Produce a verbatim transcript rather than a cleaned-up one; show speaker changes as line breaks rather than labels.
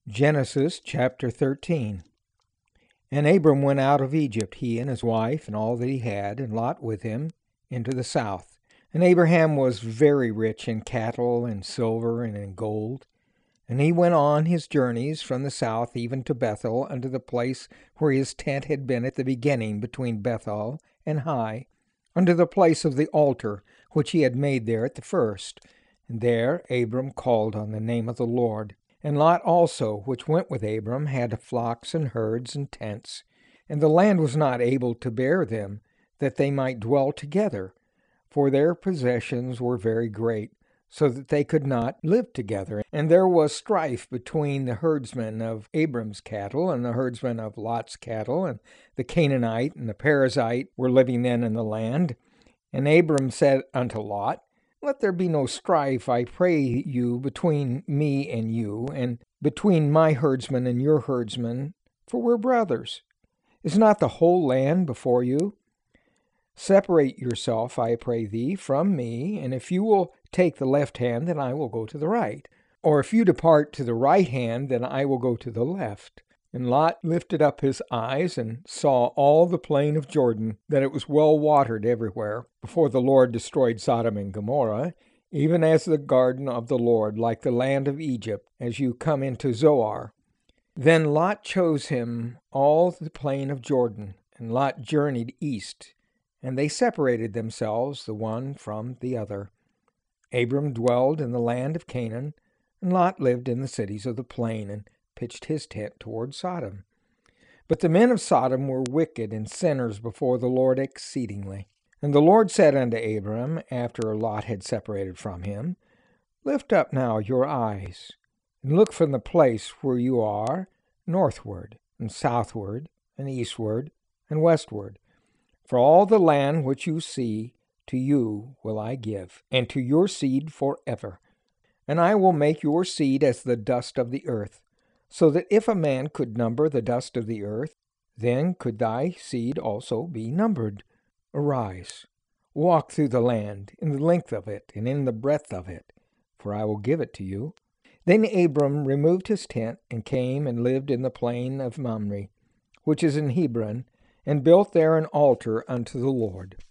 Genesis chapter thirteen. And Abram went out of Egypt, he and his wife, and all that he had, and Lot with him, into the south. And Abraham was very rich in cattle, and silver, and in gold. And he went on his journeys from the south even to Bethel, unto the place where his tent had been at the beginning between Bethel and Hai, unto the place of the altar which he had made there at the first. And there Abram called on the name of the Lord. And Lot also, which went with Abram, had flocks and herds and tents. And the land was not able to bear them, that they might dwell together, for their possessions were very great, so that they could not live together. And there was strife between the herdsmen of Abram's cattle and the herdsmen of Lot's cattle, and the Canaanite and the Perizzite were living then in the land. And Abram said unto Lot, Let there be no strife, I pray you, between me and you, and between my herdsmen and your herdsmen, for we're brothers. Is not the whole land before you? Separate yourself, I pray thee, from me, and if you will take the left hand, then I will go to the right. Or if you depart to the right hand, then I will go to the left. And Lot lifted up his eyes and saw all the plain of Jordan, that it was well watered everywhere, before the Lord destroyed Sodom and Gomorrah, even as the garden of the Lord, like the land of Egypt, as you come into Zoar. Then Lot chose him all the plain of Jordan, and Lot journeyed east, and they separated themselves the one from the other. Abram dwelled in the land of Canaan, and Lot lived in the cities of the plain, and pitched his tent toward Sodom. But the men of Sodom were wicked and sinners before the Lord exceedingly. And the Lord said unto Abram, after Lot had separated from him, Lift up now your eyes, and look from the place where you are, northward, and southward, and eastward, and westward. For all the land which you see, to you will I give, and to your seed forever. And I will make your seed as the dust of the earth, so that if a man could number the dust of the earth, then could thy seed also be numbered. Arise, walk through the land, in the length of it, and in the breadth of it, for I will give it to you. Then Abram removed his tent, and came and lived in the plain of Mamre, which is in Hebron, and built there an altar unto the Lord.